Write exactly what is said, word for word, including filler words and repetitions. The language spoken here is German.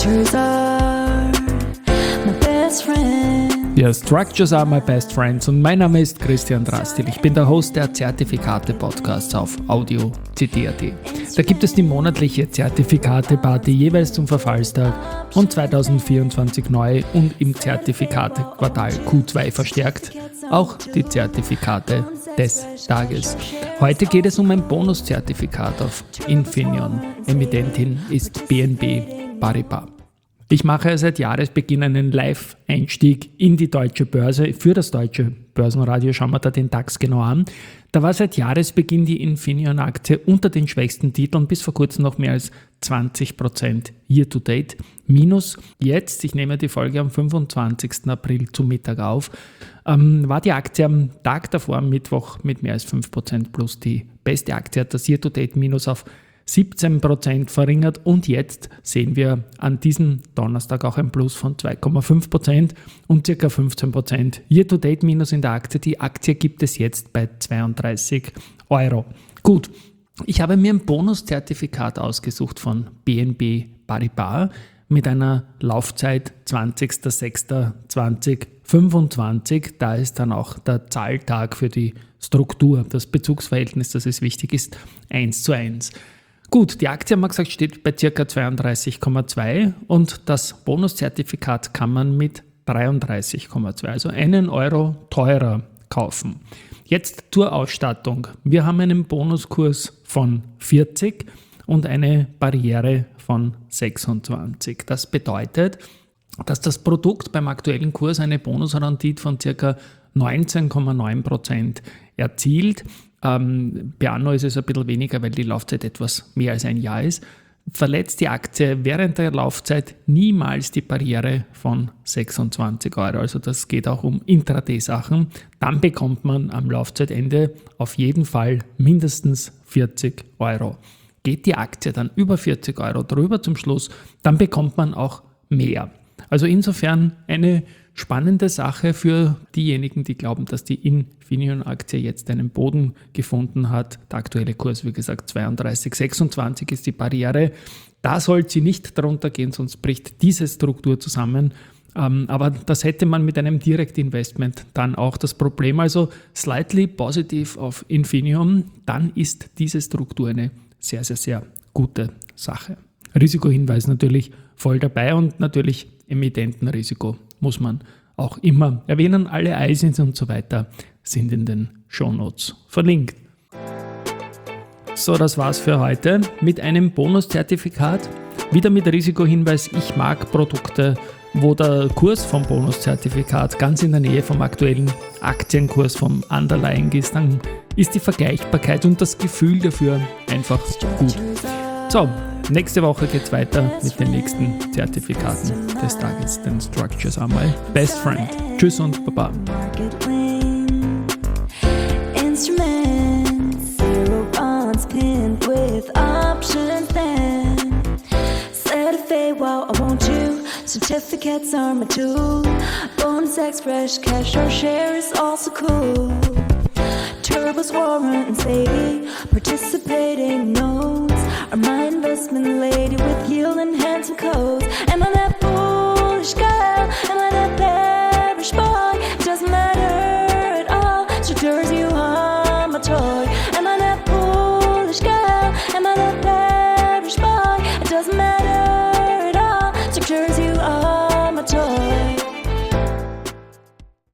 Structures are my best friend. Ja, Structures are my best friends und mein Name ist Christian Drastil. Ich bin der Host der Zertifikate-Podcasts auf Audio C D punkt A T. Da gibt es die monatliche Zertifikate-Party jeweils zum Verfallstag und zwanzig vierundzwanzig neu und im Zertifikate-Quartal Q zwei verstärkt auch die Zertifikate des Tages. Heute geht es um ein Bonuszertifikat auf Infineon. Emittentin ist B N B Paribas. Ich mache seit Jahresbeginn einen Live-Einstieg in die deutsche Börse. Für das deutsche Börsenradio schauen wir da den DAX genau an. Da war seit Jahresbeginn die Infineon-Aktie unter den schwächsten Titeln, bis vor kurzem noch mehr als zwanzig Prozent Year-to-Date minus. Jetzt, ich nehme die Folge am fünfundzwanzigsten April zum Mittag auf, ähm, war die Aktie am Tag davor, am Mittwoch, mit mehr als fünf Prozent plus. Die beste Aktie hat das Year-to-Date minus auf siebzehn Prozent verringert und jetzt sehen wir an diesem Donnerstag auch ein Plus von zwei Komma fünf Prozent und ca. fünfzehn Prozent Year-to-Date minus in der Aktie. Die Aktie gibt es jetzt bei zweiunddreißig Euro. Gut, ich habe mir ein Bonuszertifikat ausgesucht von B N B Paribas mit einer Laufzeit zwanzigster sechster zweitausendfünfundzwanzig. Da ist dann auch der Zahltag für die Struktur, das Bezugsverhältnis, das es wichtig ist, eins zu eins. Gut, die Aktie, haben wir gesagt, steht bei ca. zweiunddreißig Komma zwei und das Bonuszertifikat kann man mit dreiunddreißig Komma zwei, also einen Euro teurer kaufen. Jetzt zur Ausstattung. Wir haben einen Bonuskurs von vierzig und eine Barriere von sechsundzwanzig. Das bedeutet, dass das Produkt beim aktuellen Kurs eine Bonusrendite von ca. neunzehn Komma neun Prozent erzielt. Ähm, bei Anno ist es ein bisschen weniger, weil die Laufzeit etwas mehr als ein Jahr ist. Verletzt die Aktie während der Laufzeit niemals die Barriere von sechsundzwanzig Euro. Also das geht auch um Intraday-Sachen. Dann bekommt man am Laufzeitende auf jeden Fall mindestens vierzig Euro. Geht die Aktie dann über vierzig Euro drüber zum Schluss, dann bekommt man auch mehr. Also insofern eine spannende Sache für diejenigen, die glauben, dass die Infineon-Aktie jetzt einen Boden gefunden hat. Der aktuelle Kurs, wie gesagt, zweiunddreißig Komma sechsundzwanzig ist die Barriere. Da soll sie nicht drunter gehen, sonst bricht diese Struktur zusammen. Ähm, aber das hätte man mit einem Direktinvestment dann auch das Problem. Also slightly positive auf Infineon, dann ist diese Struktur eine sehr, sehr, sehr gute Sache. Risikohinweis natürlich voll dabei und natürlich Emittentenrisiko muss man auch immer erwähnen. Alle I S Ins und so weiter sind in den Shownotes verlinkt. So, das war's für heute mit einem Bonuszertifikat. Wieder mit Risikohinweis, ich mag Produkte, wo der Kurs vom Bonuszertifikat ganz in der Nähe vom aktuellen Aktienkurs vom Underlying ist. Dann ist die Vergleichbarkeit und das Gefühl dafür einfach gut. So, nächste Woche geht's weiter mit den nächsten Zertifikaten des Tages, den Structures are my best friend. Tschüss und Baba. Instruments, zero bonds pinned with options then. Set a fade while I want you. Certificates are my tool. Bonus X, fresh cash or shares also cool. Turbos, warrant and Sadie, participating notes are my investment lady with yield and handsome codes. Am I that bullish girl?